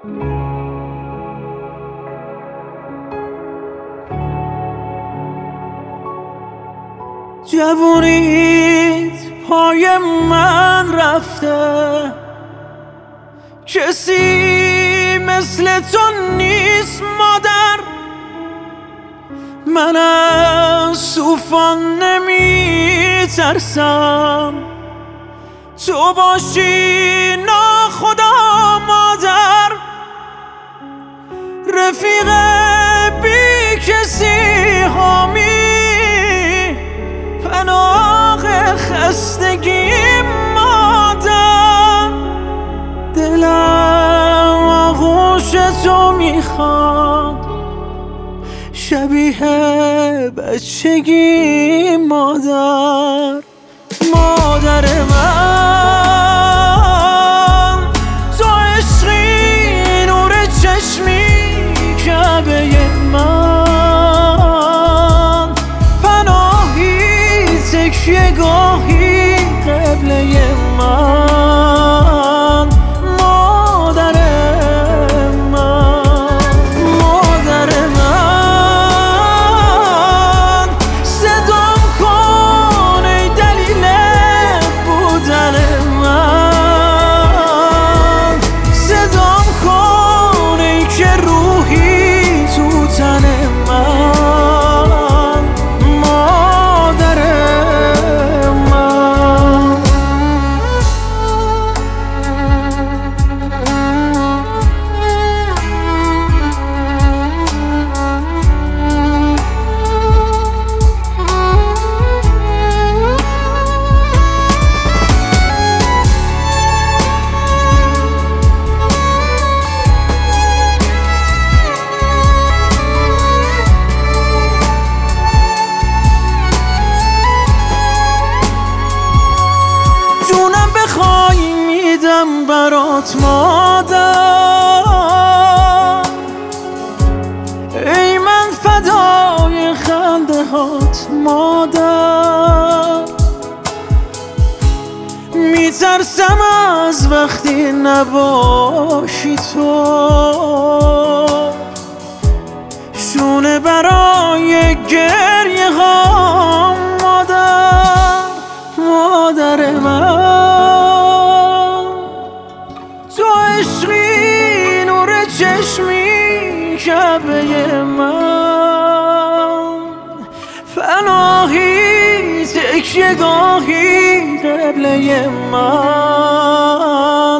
جوونیت پای من رفته، کسی مثل تو نیست مادر. من از طوفان نمی ترسم، تو باشی ناخدا مادر. رفیق بی کسی حامی، پناه خستگی مادر. دلم آغوش تو میخواد، شبیه بچگی مادر. مادر من تو عشقی، نور چشمی، کعبه من، پناهی تکیه گاهی قبله من. مادر من، مادر من، صدام کن ای دلیل بودن من. صدام کن ای که روحی تو تن من. مادر من. جونم بخوای میدم برات مادر، ای من فدای خنده هات مادر. میترسم از وقتی نباشی تو، شونه برای گریه هام مادر. مادر من تو عشقی، نور چشمی، کعبه من، پناهی تکیه گاهی قبله من.